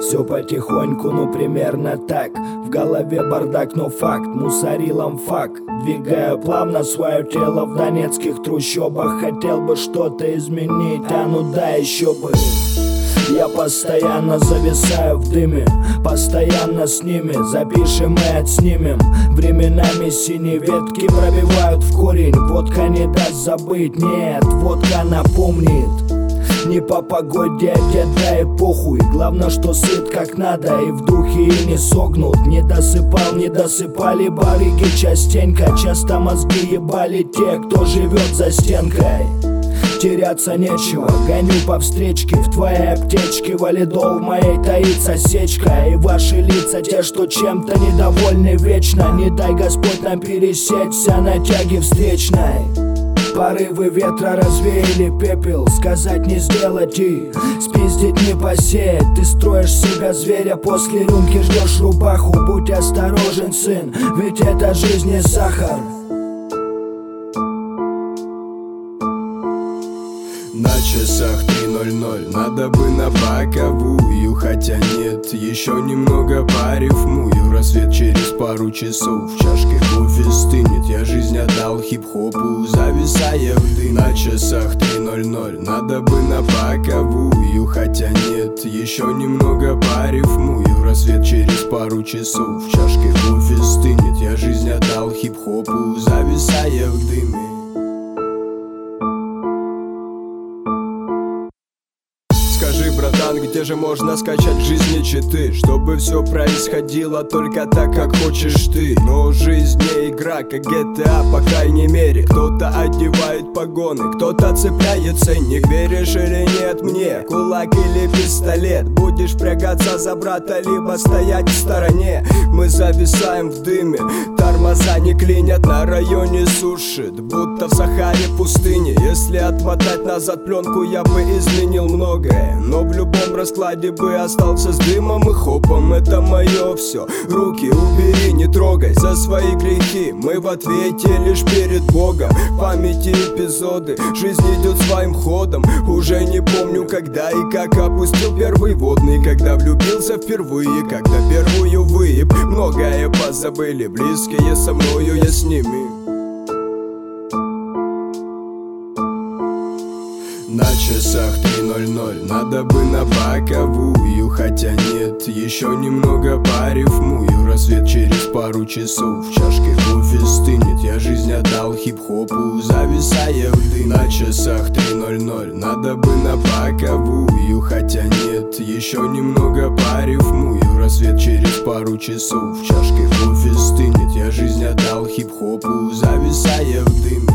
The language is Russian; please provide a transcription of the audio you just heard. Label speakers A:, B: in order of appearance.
A: все потихоньку, ну примерно так. В голове бардак, но факт, мусорилом факт. Двигаю плавно свое тело в донецких трущобах. Хотел бы что-то изменить, а ну да еще бы. Я постоянно зависаю в дыме, постоянно с ними. Запишем и отснимем. Временами синие ветки пробивают в корень. Водка не даст забыть, нет, водка напомнит. Не по погоде одет, да и похуй. Главное, что сыт как надо и в духе и не согнут. Не досыпал, не досыпали барыги частенько. Часто мозги ебали те, кто живет за стенкой. Теряться нечего, гоню по встречке. В твоей аптечке валидол, в моей таится сечка. И ваши лица те, что чем-то недовольны вечно. Не дай Господь нам пересечься на тяге встречной. Порывы ветра развеяли пепел. Сказать не сделать и спиздить не посеять. Ты строишь себя зверя, после рюмки ждешь рубаху. Будь осторожен, сын, ведь это жизнь не сахар.
B: На часах 3:00, надо бы на боковую. Хотя нет, еще немного порифмую. Рассвет через пару часов, в чашке кофе стынет. Я жизнь отдал хип-хопу, зависая в дым. На часах 3:00, надо бы на боковую. Хотя нет, еще немного порифмую. Рассвет через пару часов, в чашке кофе стынет. Я жизнь отдал хип-хопу, зависая в дыме. Скажи, братан, где же можно скачать в жизни читы, чтобы все происходило только так, как хочешь ты? Но жизнь не игра, как GTA, по крайней мере. Кто-то одевает погоны, кто-то цепляет ценник. Веришь или нет мне, кулак или пистолет? Будешь впрягаться за брата, либо стоять в стороне? Мы зависаем в дыме, тормоза не клинят, на районе сушит, будто в Сахаре пустыне. Если отмотать назад пленку, я бы изменил многое, но в любом раскладе бы остался с дымом и хопом. Это мое все, руки убери, не трогай за свои грехи. Мы в ответе лишь перед Богом. В памяти эпизоды, жизнь идет своим ходом. Уже не помню, когда и как опустил первый водный, когда влюбился впервые, когда первую выеб. Многое позабыли, близкие со мною, я с ними. На часах 3:00, надо бы на боковую. Хотя нет, еще немного порифмую. Рассвет через пару часов, в чашке кофе стынет. Я жизнь отдал хип-хопу, зависая в дым. На часах 3:00, надо бы на боковую. Хотя нет, еще немного порифмую. Рассвет через пару часов, в чашке кофе стынет. Я жизнь отдал хип-хопу, зависая в дым.